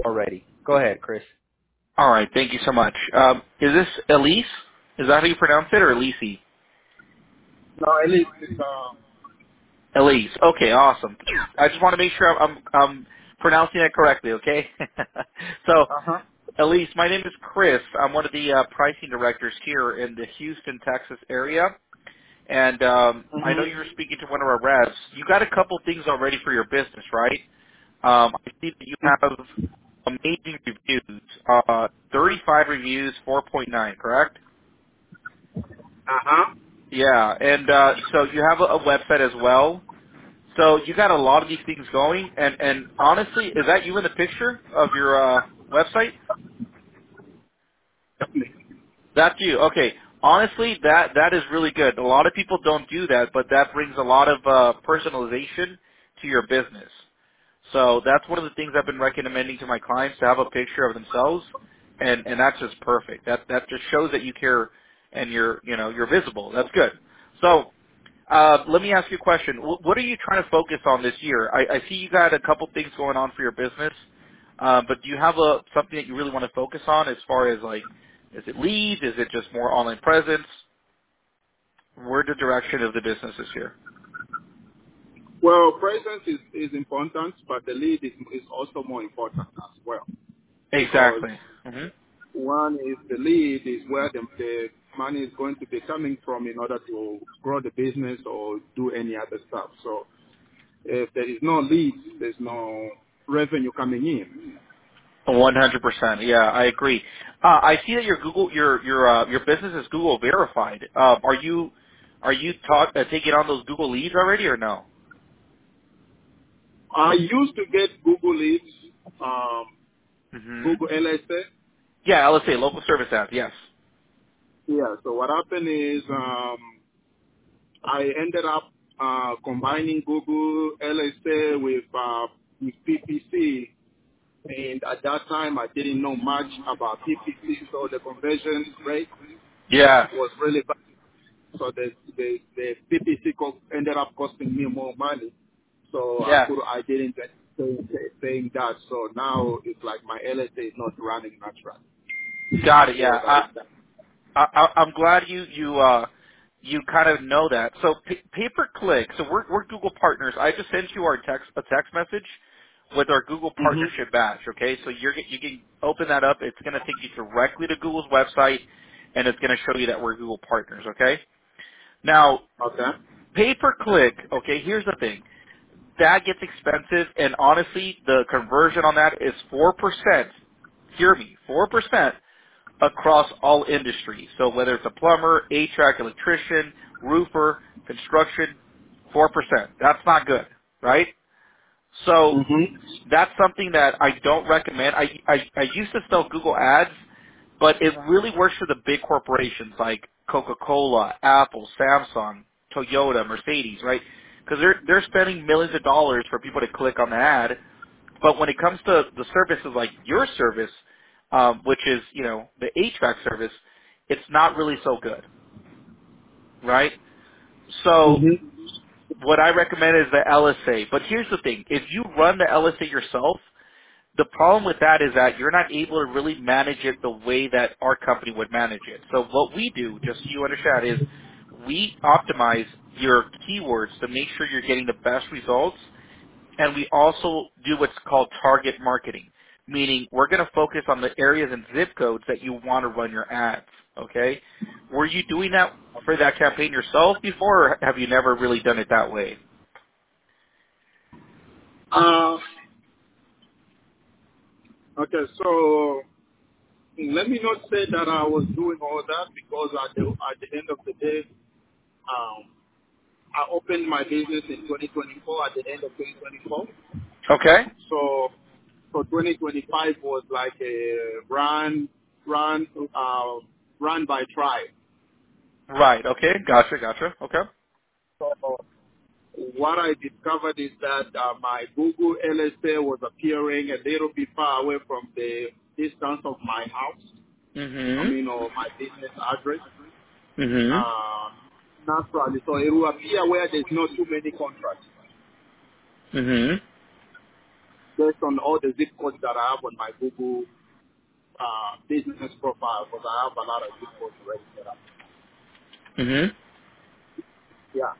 already. Go ahead, Chris. All right. Thank you so much. Is this Elise? Is that how you pronounce it, or Elise? No, at least it's Elise. Okay. Awesome. I just want to make sure I'm pronouncing it correctly. Okay. So, uh-huh. Elise, my name is Chris. I'm one of the pricing directors here in the Houston, Texas area. And I know Mhm. you were speaking to one of our reps. You got a couple things already for your business, right? I see that you have amazing reviews. 35 reviews, 4.9, correct? Uh-huh. Yeah, and so you have a website as well. So you got a lot of these things going. And honestly, is that you in the picture of your website? Definitely. That's you. Okay. Honestly, that is really good. A lot of people don't do that, but that brings a lot of personalization to your business. So that's one of the things I've been recommending to my clients, to have a picture of themselves, and that's just perfect. That just shows that you care and you're visible. That's good. So let me ask you a question. What are you trying to focus on this year? I see you got a couple things going on for your business, but do you have something that you really want to focus on as far as like, is it leads? Is it just more online presence? Where's the direction of the business this year? Well, presence is important, but the lead is also more important as well. Because Exactly. hmm one is the lead is where the money is going to be coming from in order to grow the business or do any other stuff. So if there is no leads, there's no revenue coming in. 100%. Yeah, I agree. I see that your business is Google verified. Are you taking on those Google leads already or no? I used to get Google leads, um, hmm Google LSA. Yeah, let's say local service ads. Yes. Yeah. So what happened is I ended up combining Google LSA with PPC, and at that time I didn't know much about PPC, so the conversion rate Yeah. was really bad. So the PPC ended up costing me more money. So Yeah. I didn't get paying that. So now it's like my LSA is not running natural. Got it. So that Yeah. is that. I'm glad you kind of know that. So pay per click. So we're Google partners. I just sent you a text message with our Google Mhm. partnership badge. Okay, so you can open that up. It's going to take you directly to Google's website, and it's going to show you that we're Google partners. Okay. Now Okay. pay per click. Okay, here's the thing. That gets expensive, and honestly, the conversion on that is 4%. Hear me, 4% across all industries. So whether it's a plumber, HVAC, electrician, roofer, construction, 4%. That's not good, right? So Mhm. that's something that I don't recommend. I used to sell Google Ads, but it really works for the big corporations like Coca-Cola, Apple, Samsung, Toyota, Mercedes, right? Because they're spending millions of dollars for people to click on the ad, but when it comes to the services like your service, which is, the HVAC service, it's not really so good, right? So Mhm. what I recommend is the LSA. But here's the thing. If you run the LSA yourself, the problem with that is that you're not able to really manage it the way that our company would manage it. So what we do, just so you understand, is we optimize your keywords to make sure you're getting the best results, and we also do what's called target marketing, meaning we're going to focus on the areas and zip codes that you want to run your ads. Okay? Were you doing that for that campaign yourself before, or have you never really done it that way? Uh, okay. So let me not say that I was doing all that because at the end of the day, um, I opened my business in 2024 at the end of 2024. Okay. So 2025 was like a run, uh, run by tribe. Right. Okay. Gotcha. Okay. So what I discovered is that my Google LSA was appearing a little bit far away from the distance of my house. I Mhm. mean, or my business address. Mhm. Uh, naturally, so it will appear where there's not too many contracts. Mhm. based on all the zip codes that I have on my Google business profile, because I have a lot of zip codes already set up. Mhm. Yeah.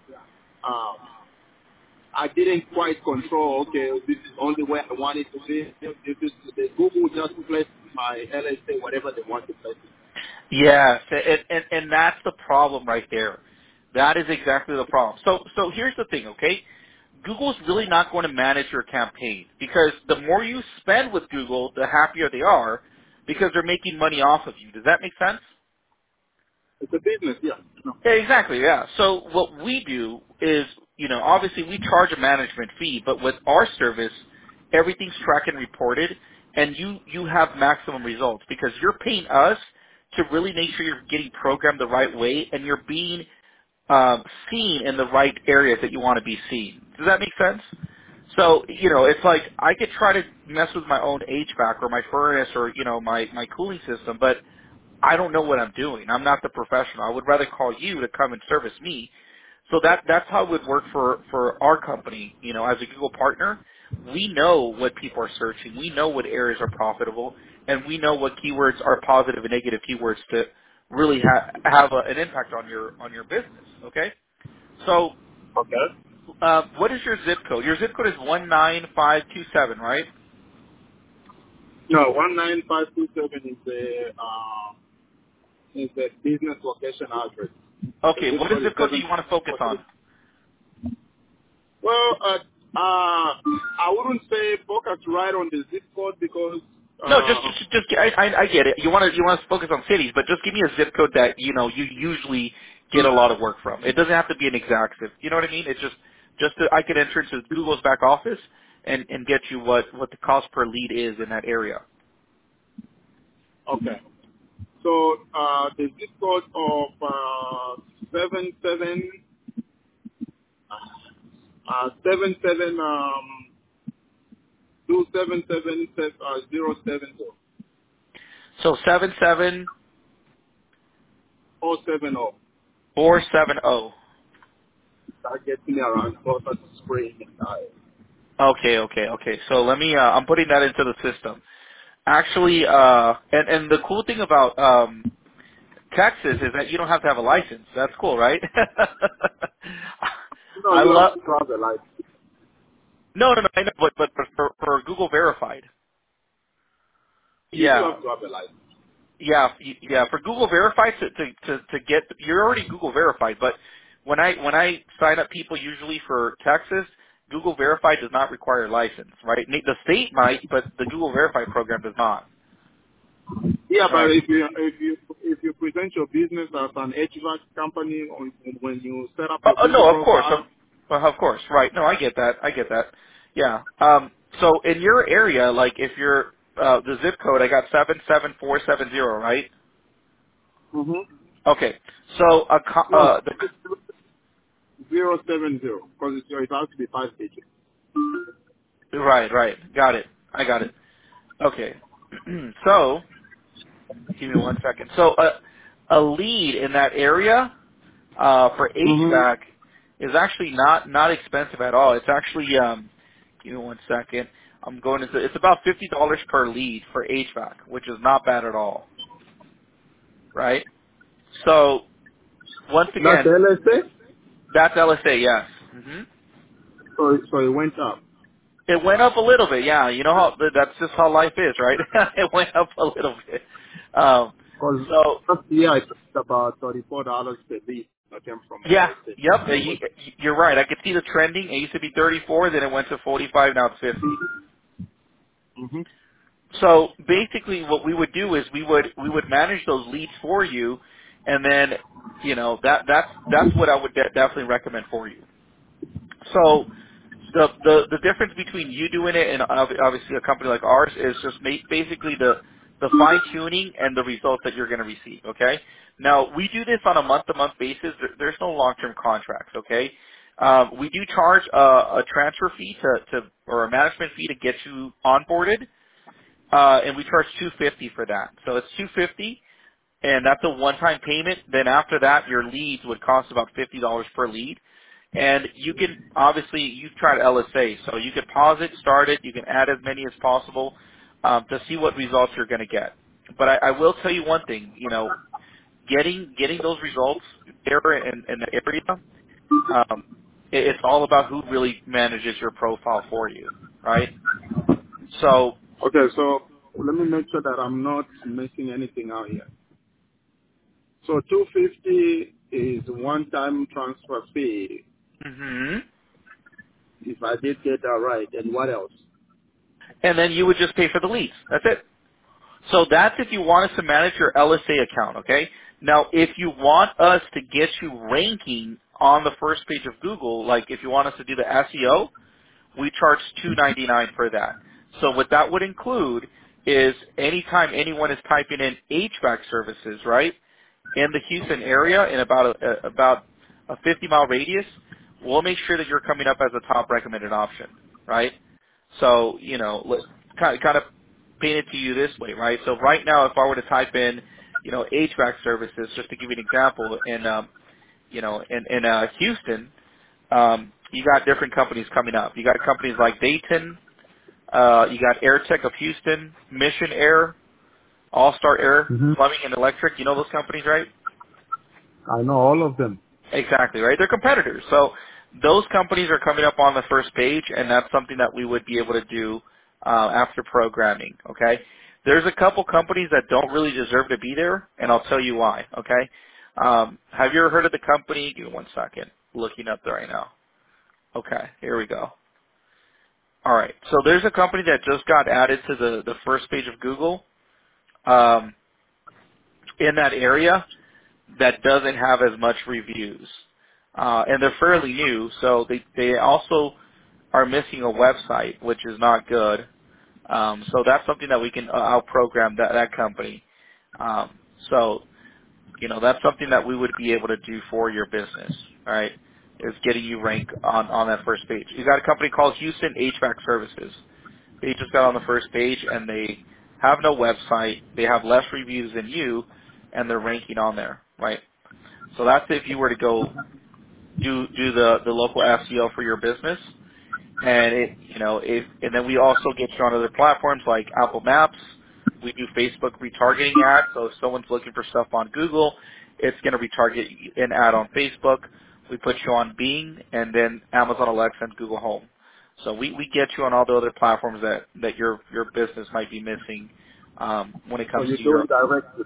I didn't quite control, okay, this is the only way I want it to be. If it's the Google just place my LSA, whatever they want to place it. Yes, and that's the problem right there. That is exactly the problem. So here's the thing, okay? Google's really not going to manage your campaign because the more you spend with Google, the happier they are because they're making money off of you. Does that make sense? It's a business, yeah. No. Yeah, exactly, yeah. So what we do is, obviously we charge a management fee, but with our service, everything's tracked and reported, and you have maximum results because you're paying us to really make sure you're getting programmed the right way and you're being seen in the right areas that you want to be seen. Does that make sense? So, it's like I could try to mess with my own HVAC or my furnace or, my cooling system, but I don't know what I'm doing. I'm not the professional. I would rather call you to come and service me. So that's how it would work for our company, as a Google partner. We know what people are searching. We know what areas are profitable, and we know what keywords are positive and negative keywords to really have an impact on your business. Okay. So, Okay. what is your zip code? Your zip code is 19527, right? No, 19527 is the business location address. The Okay. zip What code is zip code do you want to focus 748. on? Well, I wouldn't say focus right on the zip code because, No, I get it. You want to focus on cities, but just give me a zip code that you usually get a lot of work from. It doesn't have to be an exact zip. You know what I mean? It's just that I could enter into Google's back office and get you what the cost per lead is in that area. okay. So, the zip code of, 77, 070. So 77470. 070. That gets me around closer to spring. Okay. So let me. I'm putting that into the system. Actually, and the cool thing about Texas is that you don't have to have a license. That's cool, right? No, I you have love. to travel like, No, I know, but for Google verified. you do Yeah, have to have a license. yeah. For Google verified to get, you're already Google verified. But when I sign up people usually for Texas, Google verified does not require a license, right? The state might, but the Google verified program does not. Yeah, but Right. if you present your business as an HVAC company when you set up your Oh, Google no, of course, profile, of course, right? No, I get that. Yeah. So in your area, like if you're the zip code, I got 77470, right? mm-hmm. Okay. So No, 070 because it has to be 5 digits. right. Got it. I got it. Okay. So give me one second. So a lead in that area for Mm-hmm. HVAC is actually not expensive at all. It's actually give me one second. I'm going to it's about $50 per lead for HVAC, which is not bad at all, right? So once That's again, LSA, that's LSA, yes. so it went up. It went up a little bit, yeah. You know how that's just how life is, right? It went up a little bit. Um, Because so last year I paid about $34 per lead that came from yeah, LSA. yep. And it was, You're right. I could see the trending. It used to be 34, then it went to 45, now it's 50. mm-hmm. So basically, what we would do is we would manage those leads for you, and then that's what I would definitely recommend for you. So the difference between you doing it and obviously a company like ours is just basically the fine tuning and the results that you're going to receive. Okay. Now we do this on a month to month basis. There's no long term contracts. Okay. We do charge a transfer fee or a management fee to get you onboarded, and we charge $250 for that. So it's $250, and that's a one time payment. Then after that, your leads would cost about $50 per lead. And you can, obviously, you've tried LSA, so you can pause it, start it, you can add as many as possible to see what results you're going to get. But I will tell you one thing, getting those results there in the area, it's all about who really manages your profile for you, right? So, Okay, so let me make sure that I'm not missing anything out here. So 250 is one-time transfer fee, hmm if I did get that right. And what else? and then you would just pay for the leads. That's it. So that's if you want us to manage your LSA account, okay? Now, if you want us to get you ranking on the first page of Google, like if you want us to do the SEO, we charge $2.99 for that. So what that would include is anytime anyone is typing in HVAC services, right, in the Houston area in about a 50-mile radius, we'll make sure that you're coming up as a top recommended option, right? So, kind of paint it to you this way, right? So right now, if I were to type in, HVAC services, just to give you an example, in Houston, you got different companies coming up. You got companies like Dayton, you got AirTech of Houston, Mission Air, All Star Air, Hmm. Plumbing and Electric. You know those companies, right? I know all of them. Exactly, right? They're competitors. So those companies are coming up on the first page, and that's something that we would be able to do after programming, okay? There's a couple companies that don't really deserve to be there, and I'll tell you why, okay? Have you ever heard of the company? Give me one second. Looking up there right now. Okay, here we go. All right, so there's a company that just got added to the first page of Google um, in that area that doesn't have as much reviews. And they're fairly new, so they also are missing a website, which is not good. So that's something that we can I'll program that company. So that's something that we would be able to do for your business. All right, is getting you ranked on that first page. You got a company called Houston HVAC Services. They just got on the first page and they have no website. They have less reviews than you, and they're ranking on there. Right. So that's if you were to go do the local SEO for your business. And and then we also get you on other platforms like Apple Maps. We do Facebook retargeting ads. So if someone's looking for stuff on Google, it's going to retarget an ad on Facebook. We put you on Bing and then Amazon Alexa and Google Home. So we get you on all the other platforms that your business might be missing when it So comes you to do your it directly.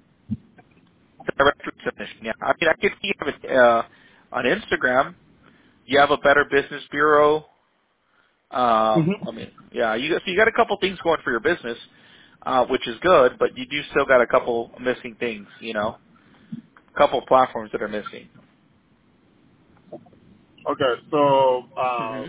directory submission. Yeah, I mean I could see you have on Instagram. You have a Better Business Bureau. Hmm. I mean, yeah, you got a couple things going for your business, which is good, but you do still got a couple missing things, a couple platforms that are missing. Okay, so hmm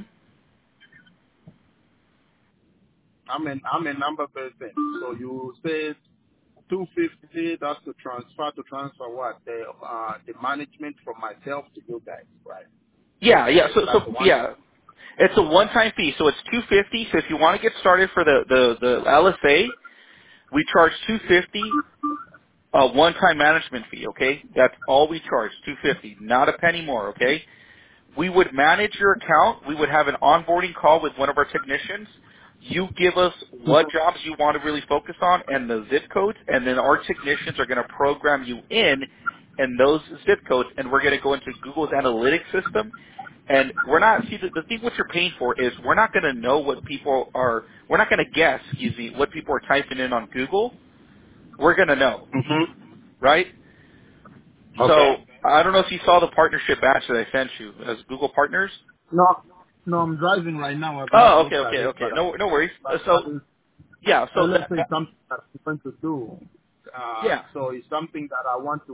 I'm a number person. So you said 250. That's to transfer what the management from myself to you guys, right? Yeah, yeah. So That's the one yeah, time. it's a one-time fee. So it's $250. So if you want to get started for the LSA, we charge $250. A one-time management fee. Okay, that's all we charge. $250, not a penny more. Okay. We would manage your account. We would have an onboarding call with one of our technicians. You give us what jobs you want to really focus on and the zip codes, and then our technicians are going to program you in those zip codes, and we're going to go into Google's analytics system. And we're not, see, the thing what you're paying for is we're not going to know we're not going to guess, excuse me, what people are typing in on Google. We're going to know, Mm-hmm. right? So Okay. I don't know if you saw the partnership batch that I sent you as Google Partners. No, no, I'm driving right now. I've not Oh, okay, looked at okay, it, okay. No worries. but So yeah, so let's say something that I'm going to do. yeah, So it's something that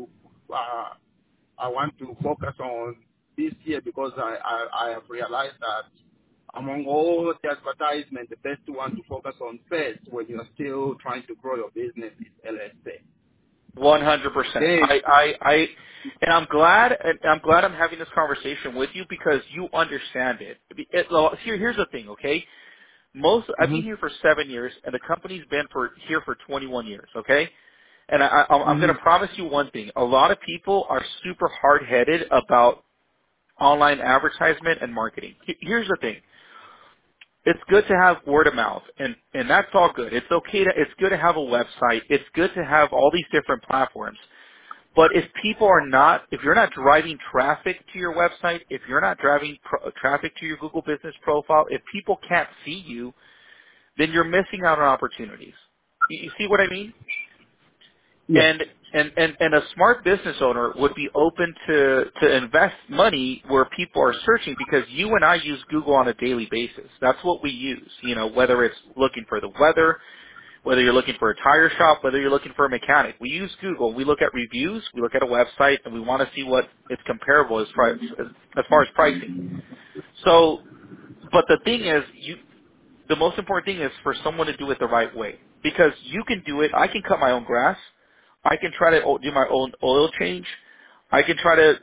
I want to focus on this year because I have realized that among all the advertisement, the best one to focus on first when you're still trying to grow your business is LSA. 100%. Then, And I'm glad I'm having this conversation with you because you understand it. Well, here's the thing, okay? I've been mhm, here for 7 years, and the company's been here for 21 years, okay? And I'm going mhm, to promise you one thing: a lot of people are super hard-headed about online advertisement and marketing. Here's the thing. It's good to have word of mouth, and that's all good. It's good to have a website. It's good to have all these different platforms. But if you're not driving traffic to your website, if you're not driving traffic to your Google Business Profile, if people can't see you, then you're missing out on opportunities. You see what I mean? Yes. And a smart business owner would be open to invest money where people are searching, because you and I use Google on a daily basis. That's what we use. Whether it's looking for the weather, whether you're looking for a tire shop, whether you're looking for a mechanic. We use Google. We look at reviews, we look at a website, and we want to see what is comparable as far as pricing. So, but the thing is, the most important thing is for someone to do it the right way. Because you can do it. I can cut my own grass. I can try to do my own oil change. I can try to,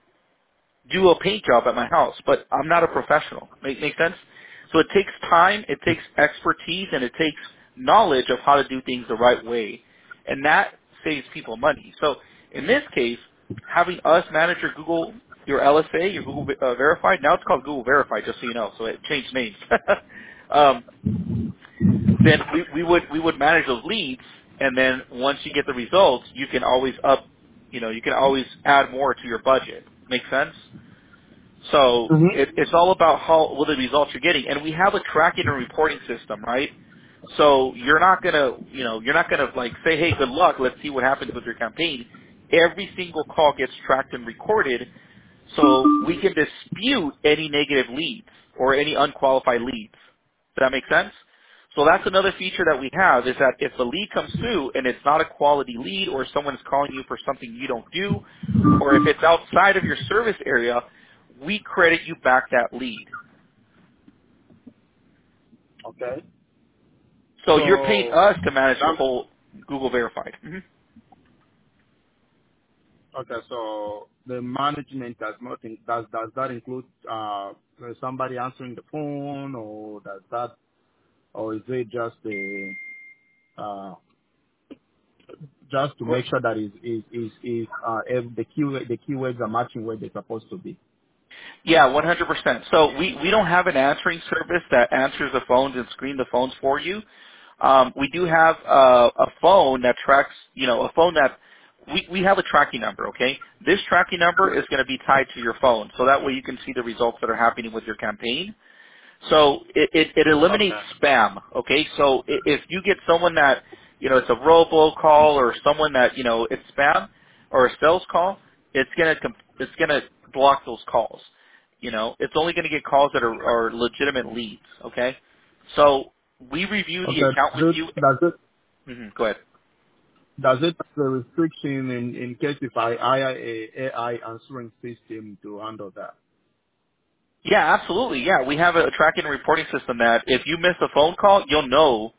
do a paint job at my house, but I'm not a professional. Make sense? So it takes time, it takes expertise, and it takes knowledge of how to do things the right way. And that saves people money. So in this case, having us manage your LSA, your Google Verified, now it's called Google Verified, just so you know, so it changed names. um, then we would manage those leads, and then once you get the results, you can always you can always add more to your budget. Make sense? So Mm-hmm. it's all about what the results you're getting, and we have a tracking and reporting system, right? So you're not gonna like say, hey, good luck, let's see what happens with your campaign. Every single call gets tracked and recorded, so we can dispute any negative leads or any unqualified leads. Does that make sense? So that's another feature that we have, is that if the lead comes through and it's not a quality lead, or someone's calling you for something you don't do, or if it's outside of your service area, we credit you back that lead. Okay. So you're paying So us to manage the that whole Google Verified. okay. So the management does that include somebody answering the phone, or or is it just just to make sure that the keywords are matching where they're supposed to be? Yeah, 100%. So we don't have an answering service that answers the phones and screen the phones for you. We do have a phone that tracks, a phone that we have a tracking number, okay? This tracking number is going to be tied to your phone, so that way you can see the results that are happening with your campaign. So it eliminates Okay. spam, okay? So if you get someone that, it's a robocall, or someone that, it's spam, or a sales call, it's gonna block those calls. It's only gonna get calls that are legitimate leads, okay? So we review the Okay. account with Does you. it does it Go ahead. does it have a restriction in case if I hire a AI answering system to handle that? Yeah, absolutely. Yeah, we have a tracking and reporting system that if you miss a phone call, you'll know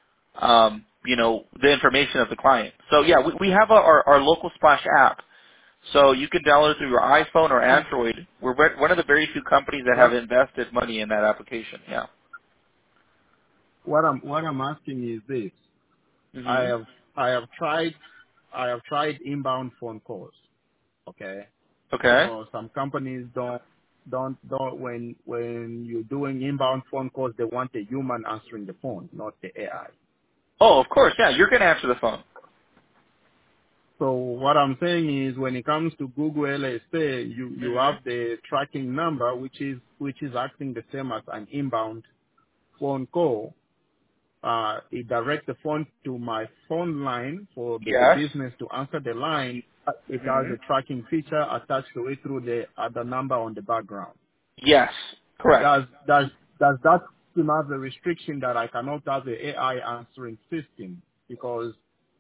the information of the client. So yeah, we have our local Splash app. So you can download it through your iPhone or Android. We're one of the very few companies that have What invested money in that application. Yeah. what I'm asking is this. I Mhm. have I have tried I have tried inbound phone calls. Okay. Okay. So some companies don't when you're doing inbound phone calls, they want a human answering the phone, not the AI. Oh, of course. Yeah, you're going to answer the phone. So what I'm saying is, when it comes to Google LSA, you Mhm. have the tracking number, which is acting the same as an inbound phone call. It directs the phone to my phone line for the Yes. business to answer the line. It has a Mhm. tracking feature attached to it through the other number on the background. Yes. Correct. Does that still have a restriction that I cannot have the AI answering system, because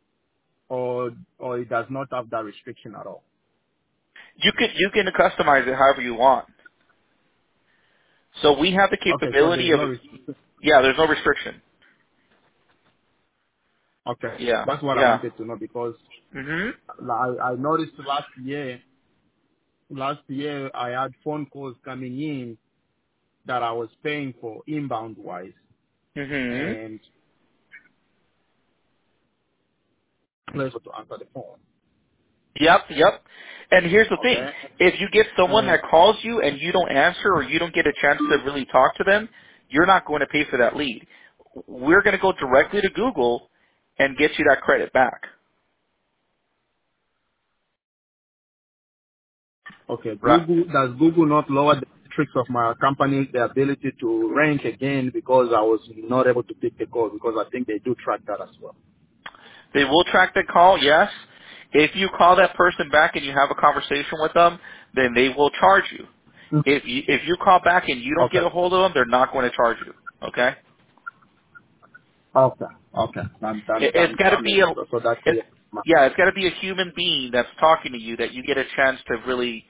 or it does not have that restriction at all? You can customize it however you want. So we have the Okay, so capability there's of, no restriction. yeah, there's no restriction. Okay, Yeah. that's what I Yeah. wanted to know, because Mhm. I noticed last year I had phone calls coming in that I was paying for inbound wise, Mhm. and pleasure to answer the phone. Yep. And here's the thing. Okay. If you get someone And that calls you and you don't answer or you don't get a chance to really talk to them, you're not going to pay for that lead. We're going to go directly to Google and get you that credit back. okay, Right. does Google not lower the metrics of my company, the ability to rank again because I was not able to pick the call because I think they do track that as well. They will track the call, yes. If you call that person back and you have a conversation with them, then they will charge you. Mm. If you call back and you don't get Okay. a hold of them, they're not going to charge you. Okay? Okay. Okay. It's got to I be mean, so that it's clear. yeah, it's got to be a human being that's talking to you that you get a chance to really,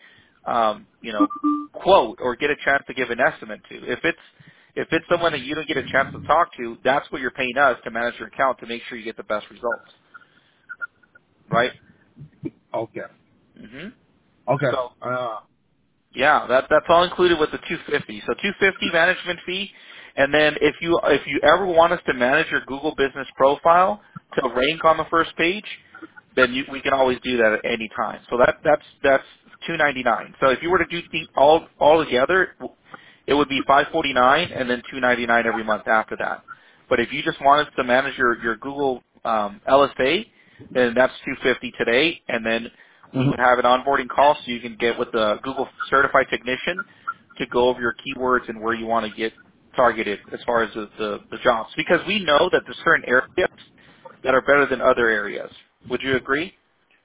quote or get a chance to give an estimate to. If it's someone that you don't get a chance to talk to, that's what you're paying us to manage your account to make sure you get the best results, right? Okay. hmm Okay. So yeah, that's all included with the 250. So 250 management fee, and then if you ever want us to manage your Google Business profile to rank on the first page, then we can always do that at any time. So that's $299. So if you were to do all together, it would be $549 and then $299 every month after that. But if you just want us to manage your Google LSA, then that's $250 today, and then we Mhm. would have an onboarding call so you can get with the Google certified technician to go over your keywords and where you want to get targeted as far as the jobs. Because we know that there's certain areas that are better than other areas. Would you agree?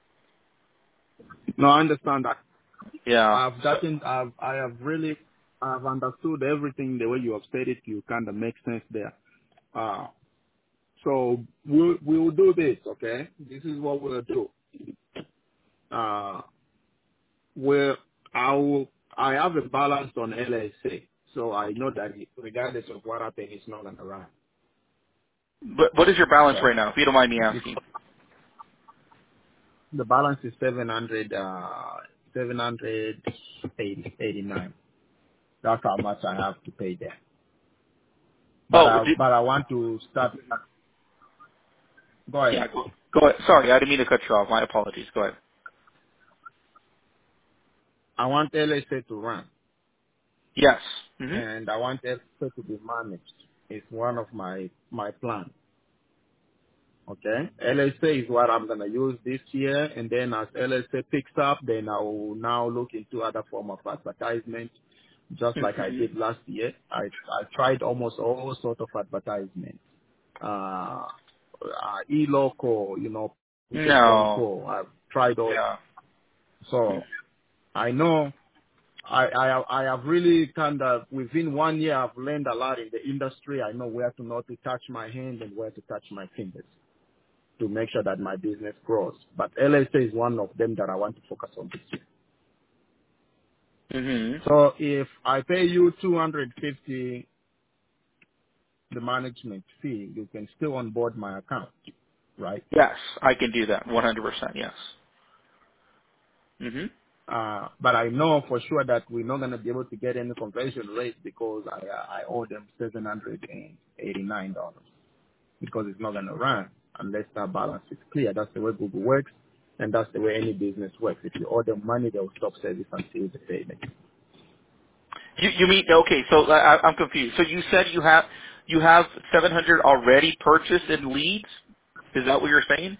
No, I understand that. Yeah. So, I've understood everything the way you have said it. You kind of make sense there. Uh, so we'll do this, okay? This is what we'll do. Uh, where I have a balance on LSA, so I know that regardless of what happens, it's not gonna run. but what is your balance Okay. right now, if you don't mind me asking? The balance is 789. That's how much I have to pay there. But Oh, I want to start. Go ahead. yeah. Go ahead. Sorry, I didn't mean to cut you off. My apologies. Go ahead. I want LSA to run, Yes. hmm and I want LSA to be managed. It's one of my plans. Okay, LSA is what I'm gonna use this year, and then as LSA picks up, then I will now look into other form of advertisement, just like I hmm did last year. I tried almost all sort of advertisement. E-local, with the phone No. call. I've tried all. Yeah. So I know I have really kind of, within 1 year, I've learned a lot in the industry. I know where to not to touch my hand and where to touch my fingers to make sure that my business grows. But LSA is one of them that I want to focus on this year. hmm So if I pay you 250, the management fee, you can still onboard my account, right? Yes, I can do that. 100%. Yes. hmm But I know for sure that we're not going to be able to get any conversion rate because I owe them $789 because it's not going to run unless that balance is clear. That's the way Google works, and that's the way any business works. If you owe them money, they'll stop service until they pay them. You mean okay? So I'm confused. So you said you have 700 already purchased in leads. Is that what you're saying?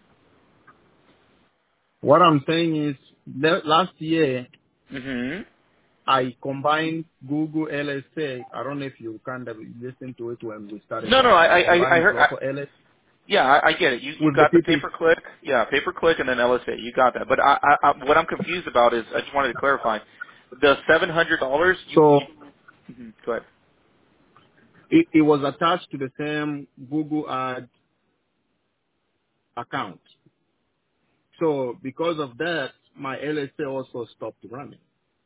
What I'm saying is, last year hmm I combined Google LSA. I don't know if you kind of listened to it when we started No, no. I talking. I I Combined heard. local LSA Yeah, I get it. You with the got the pay PP. per click. Yeah, pay per click and then LSA. You got that. But what I'm confused about is I just wanted to clarify the $700. So Go ahead. it was attached to the same Google ad account. So because of that, my LSA also stopped running.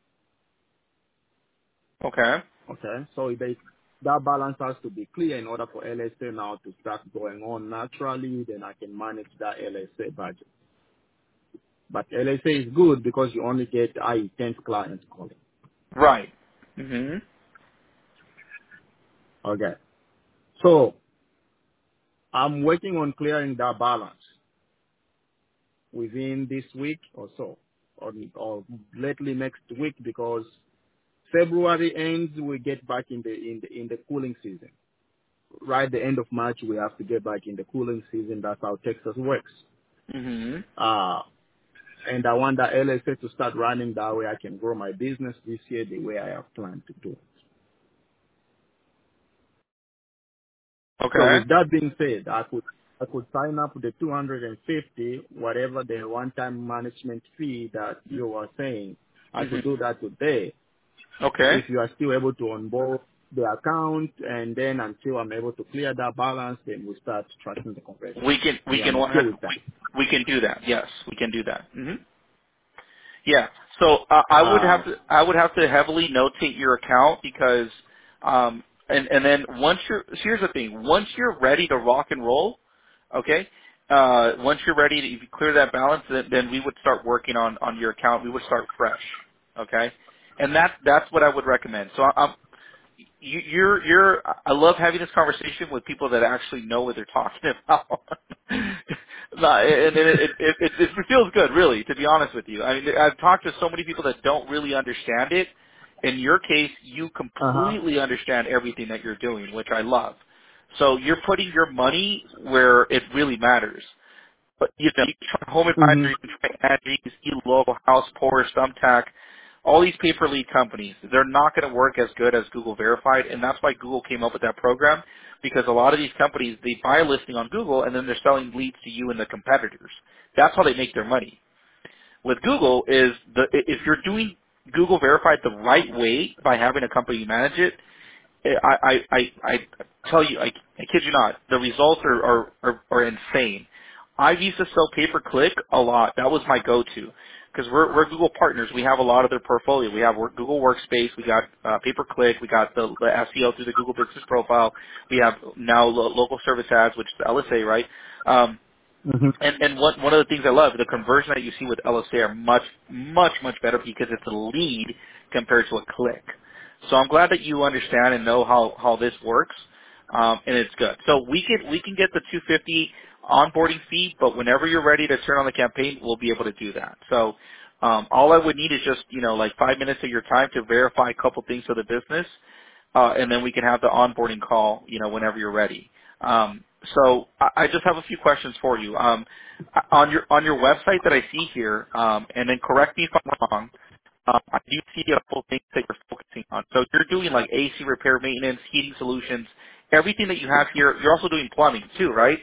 Okay. Okay, so that balance has to be clear in order for LSA now to start going on naturally. Then I can manage that LSA budget. But LSA is good because you only get high intense clients calling. Right. hmm Okay, so I'm working on clearing that balance. within this week or so, or lately next week, because February ends, we get back in the cooling season. Right, the end of March, we have to get back in the cooling season. That's how Texas works. Hmm. Uh, and I want the LSA to start running that way. I can grow my business this year the way I have planned to do. So Okay. with that being said, I could sign up with the 250, whatever the one-time management fee that you were saying. I Hmm. could do that today Okay. if you are still able to onboard the account, and then until I'm able to clear that balance, then we start tracking the conversion. We can we Yeah, can I'm okay with that. we can do that. Yes, we can do that. Hmm. Yeah. So Uh, I would have to heavily notate your account because and then once you're so here's the thing, once you're ready to rock and roll, okay, once you're ready to if you clear that balance, then we would start working on your account. We would start fresh, okay, and that's what I would recommend. So you're I love having this conversation with people that actually know what they're talking about. No, and it feels good, really, to be honest with you. I mean, I've talked to so many people that don't really understand it. In your case, you uh-huh. completely understand everything that you're doing, which I love. So you're putting your money where it really matters. But you can try Home hmm Advisor, you can try Angie's, eLocal, House Power, Thumbtack, all these pay-per-lead companies. They're not going to work as good as Google Verified, and that's why Google came up with that program, because a lot of these companies, they buy a listing on Google, and then they're selling leads to you and the competitors. That's how they make their money. With Google is if you're doing Google Verified the right way by having a company manage it, I tell you, I kid you not, the results are insane. I've used to sell pay-per-click a lot. That was my go-to because we're Google partners. We have a lot of their portfolio. We have Google Workspace. We got pay-per-click. We got the SEO through the Google Business Profile. We have now local service ads, which is LSA, right? hmm And one of the things I love, the conversion that you see with LSA are much better because it's a lead compared to a click. So I'm glad that you understand and know how this works, and it's good. So we can get the 250 onboarding fee, but whenever you're ready to turn on the campaign, we'll be able to do that. So all I would need is just like 5 minutes of your time to verify a couple things for the business, and then we can have the onboarding call, whenever you're ready. So I just have a few questions for you. On your website that I see here, and then correct me if I'm wrong. I do see a couple things that you're focusing on. So you're doing like AC repair, maintenance, heating solutions, everything that you have here. You're also doing plumbing too, right?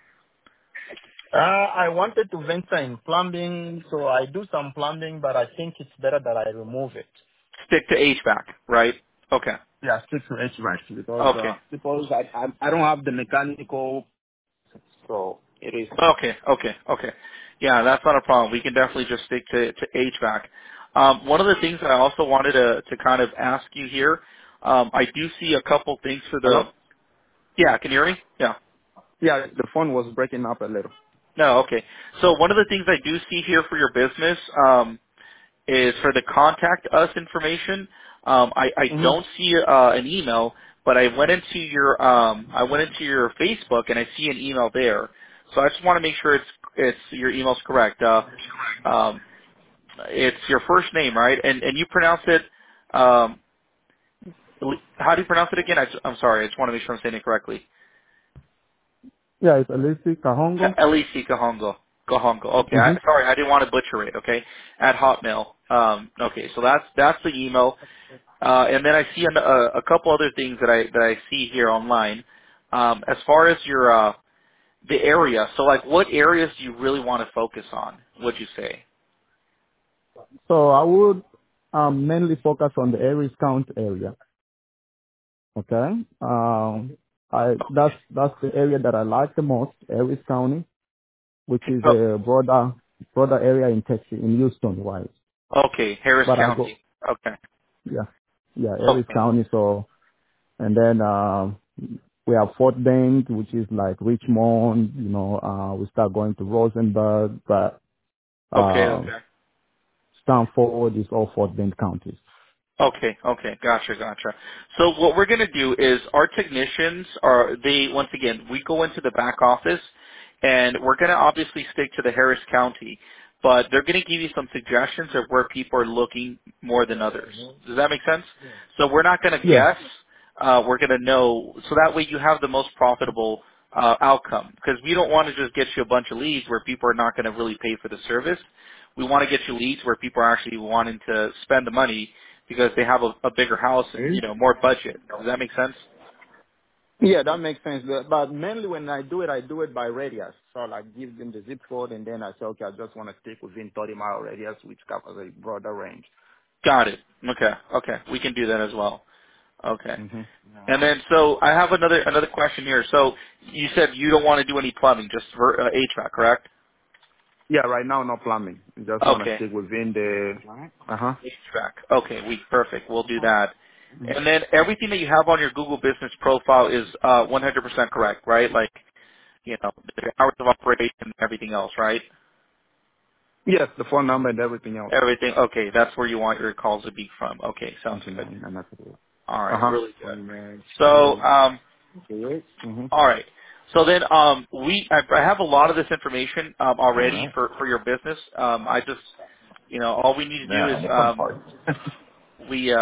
I wanted to venture in plumbing, so I do some plumbing, but I think it's better that I remove it. Stick to HVAC, right? Okay. Yeah, stick to HVAC Okay. because I don't have the mechanical, so it is. Okay. Yeah, that's not a problem. We can definitely just stick to HVAC. One of the things that I also wanted to kind of ask you here, I do see a couple things for Hello? yeah, can you hear me? Yeah. Yeah, the phone was breaking up a little. No, okay. So one of the things I do see here for your business, is for the contact us information. I hmm don't see an email, but I went into your Facebook and I see an email there. So I just want to make sure it's your email's correct. Um, it's your first name, right? And you pronounce it. Um, how do you pronounce it again? I'm sorry. I just want to make sure I'm saying it correctly. Yeah, it's Alessi Kahongo. Lec Kahongo. Kahongo. Okay. hmm Sorry, I didn't want to butcher it. Okay. At Hotmail. Okay. So that's the email. And then I see a couple other things that I see here online. As far as your the area, so like what areas do you really want to focus on? Would you say? So I would mainly focus on the Aries County area. Okay. That's the area that I like the most, Aries County, which is Oh, a broader area in Texas, in Houston wise. okay, Harris But I go, County. Okay. yeah, yeah, Aries Okay. County. So, and then we have Fort Bend, which is like Richmond. We start going to Rosenberg, but Okay. uh, Okay. Stanford is all Fort Bend counties. Okay. Gotcha. So what we're going to do is our technicians once again, we go into the back office and we're going to obviously stick to the Harris County, but they're going to give you some suggestions of where people are looking more than others. Does that make sense? So we're not going to Yes. guess. We're going to know, so that way you have the most profitable outcome. Because we don't want to just get you a bunch of leads where people are not going to really pay for the service. We want to get you leads where people are actually wanting to spend the money because they have a bigger house and more budget. Does that make sense? Yeah, that makes sense. But mainly when I do it by radius. So I like give them the zip code and then I say, okay, I just want to stick within 30-mile radius, which covers a broader range. Got it. Okay. Okay. We can do that as well. Okay. hmm And then, so I have another question here. So you said you don't want to do any plumbing, just for HVAC, correct? Yeah, right now no plumbing. Just want to Okay. stick within the. Uh huh. HVAC. Okay. Perfect. We'll do that. And then everything that you have on your Google Business profile is 100% correct, right? Like, the hours of operation and everything else, right? Yes, the phone number and everything else. Everything. Okay. That's where you want your calls to be from. Okay. Sounds good. All Uh right. huh. Really good. So, Mhm. all right. So then, I have a lot of this information already for your business. I just, all we need to do is we.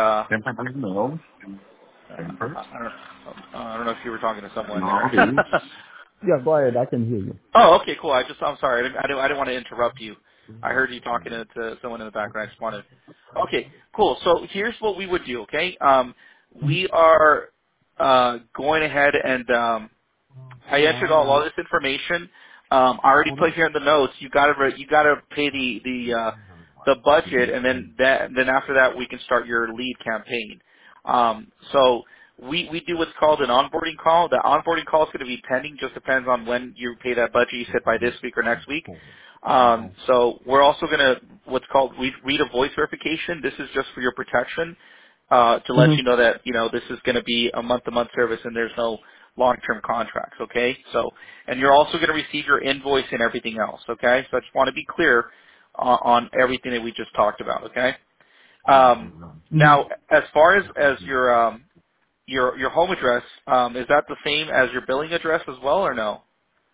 I don't know if you were talking to someone there. Yeah, go ahead. I can hear you. Oh, okay, cool. I'm sorry. I didn't want to interrupt you. I heard you talking to someone in the background. I just wanted. Okay, cool. So here's what we would do. Okay, we are going ahead and I entered all this information. I already put here in the notes. You gotta pay the budget, and then after that we can start your lead campaign. So we do what's called an onboarding call. The onboarding call is going to be pending. Just depends on when you pay that budget. You said by this week or next week. So we're also going to what's called read a voice verification. This is just for your protection to let Mhm. you know that this is going to be a month-to-month service and there's no long-term contracts. Okay, so and you're also going to receive your invoice and everything else. Okay, so I just want to be clear on everything that we just talked about. Okay. Mhm. Now, as far as your home address, is that the same as your billing address as well, or no?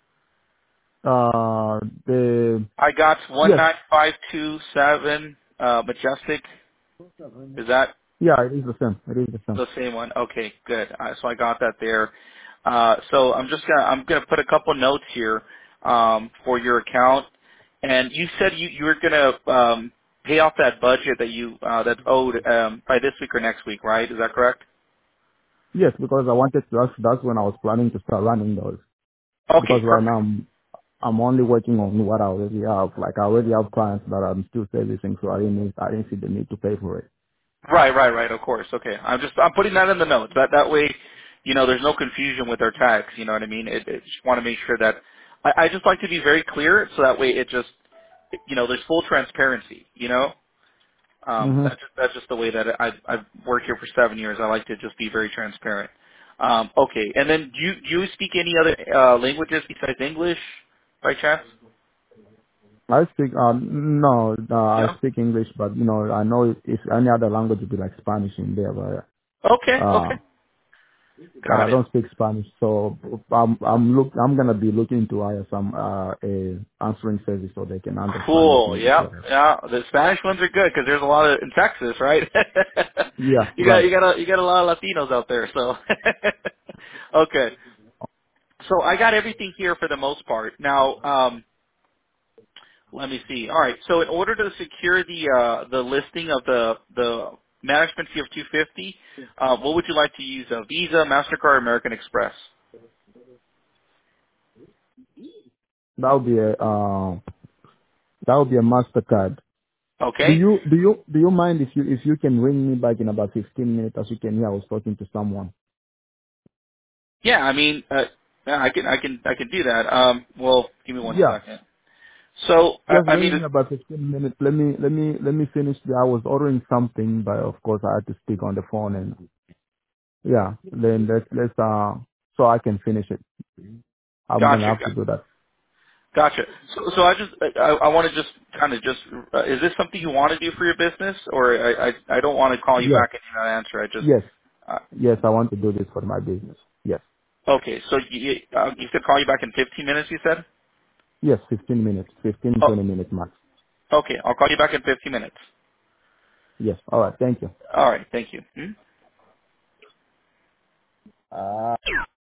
The I got yes, 19527 Majestic. Is that yeah, it is the same. It is the same. the same one? Okay, good. So I got that there. So I'm gonna put a couple notes here for your account. And you said you were gonna pay off that budget that's owed by this week or next week, right? Is that correct? Yes, because I wanted to. That's when I was planning to start running those. Okay, Because right perfect. now I'm only working on what I already have. Like I already have clients that I'm still servicing, so I didn't see the need to pay for it. Right. Of course. Okay. I'm putting that in the notes. That way, there's no confusion with our tax. You know what I mean? It just want to make sure that I just like to be very clear, so that way it just, there's full transparency. Mhm. That's just the way that I've worked here for 7 years. I like to just be very transparent. Okay. And then do you speak any other languages besides English, by chance? I speak no, I No. speak English, but I know if any other language would be like Spanish in there, Okay. uh, Okay. but I Got it. don't speak Spanish, so I'm gonna be looking to hire some a answering service so they can understand with Cool. me as Yeah. well. Yeah. The Spanish ones are good because there's a lot of in Texas, right? Yeah, you got right. you got a you got a lot of Latinos out there, so okay. So I got everything here for the most part. Now, let me see. All right. So in order to secure the listing of the management fee of 250, what would you like to use? A Visa, Mastercard, or American Express? That would be a Mastercard. Do Okay. you do you do you mind if you can ring me back in about 15 minutes? As you can hear, I was talking to someone. Yeah. I mean, yeah, I can do that. Well, give me one Yeah, second. So just I mean, ring me about 15 minutes. Let me finish. I was ordering something, but of course I had to speak on the phone and yeah. Then let's so I can finish it. I'm gonna gotcha. have to do that. Gotcha. So I want to just kind of is this something you want to do for your business, or I don't want to call you Yes, back and you not answer. yes, Uh, yes. I want to do this for my business. Yes, okay. So you said call you back in 15 minutes. You said. Yes, 15 minutes, 15, Oh, 20 minutes max. okay. I'll call you back in 15 minutes. Yes. All right. Thank you. All right. Thank you. Hmm?